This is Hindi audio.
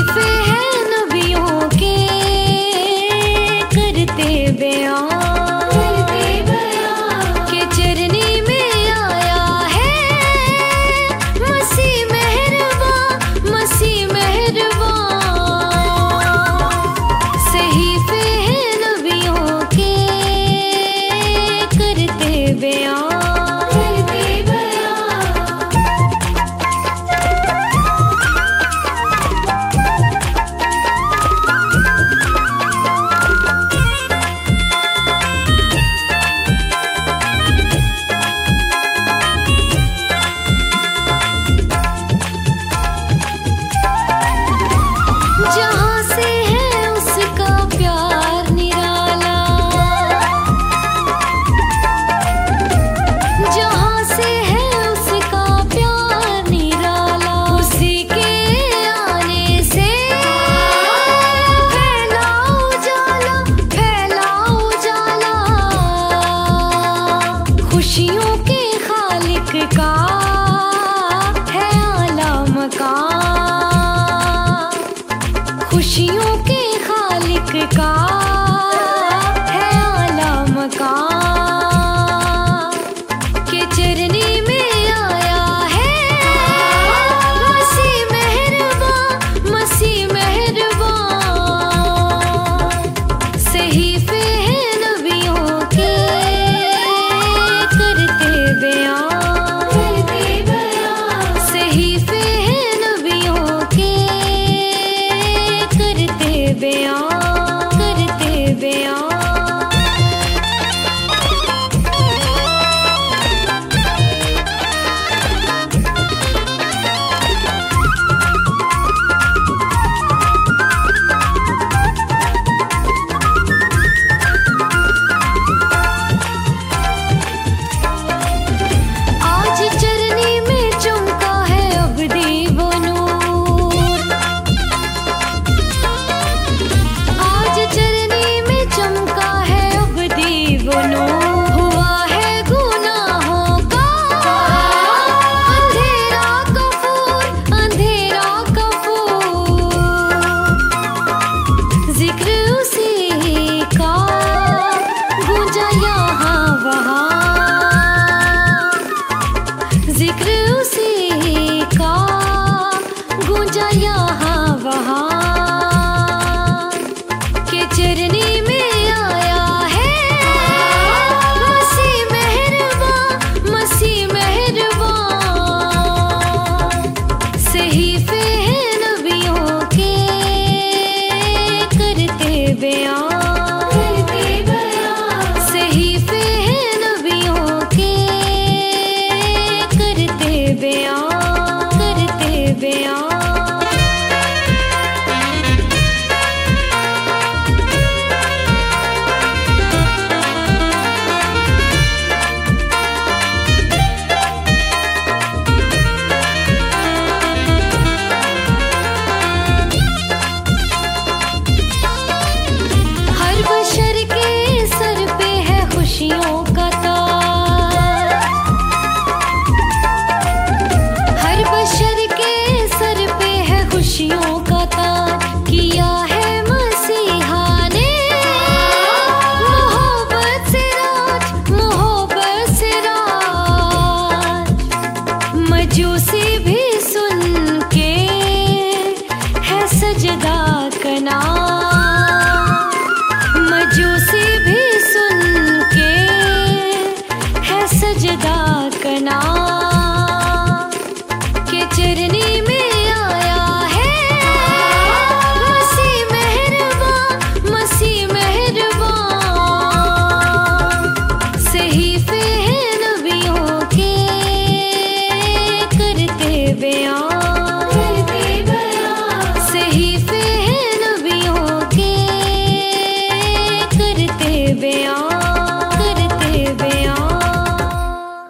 सहीफे हैं नबियों के करते बयां के चरनी में आया है मसीह मेहरबान, मसीह मेहरबान। सहीफे हैं नबियों के करते बयां। जहाँ से है उसका प्यार निराला, जहाँ से है उसका प्यार निराला, उसी के आने से फैला उजाला, फैला उजाला। खुशियों के खालिक का है आला मकान, खुशियों के खालिक का है आला मकान के चरनी में आया है मसीह मेहरबान, मसीह मेहरबान। सहीफे हैं नबियों के करते बयां, सहीफे हैं नबियों के करते बयां, करते बयां। आज चरनी में चमका है अब्दी वो नूर, आज चरनी में चमका है अब्दी वो नूर। हुआ है गुनाहों का अंधेरा कफूर, अंधेरा कफूर। जिक्र उसी का गूंजा यहाँ वहाँ, जिक्र उसी का गूंजा यहाँ वहाँ के चरनी में आया है मसीह मेहरबान, मसीह मेहरबान। सहीफे हैं नबियों के करते बयां, सहीफे हैं नबियों के करते बयां, करते बयां। हर बशर के सर पे है खुशियों का ताज, हर बशर के सर पे है खुशियों का ताज। किया है मसीहा ने मोहब्बत से राज, मोहब्बत से राज। मजूसी भी सुन के है सजदा कना, मजूसी भी सुन के है सजदा कना के चरनी में आया है मसीह मेहरबान, मसीह मेहरबान। सहीफे हैं नबियों के करते बयां,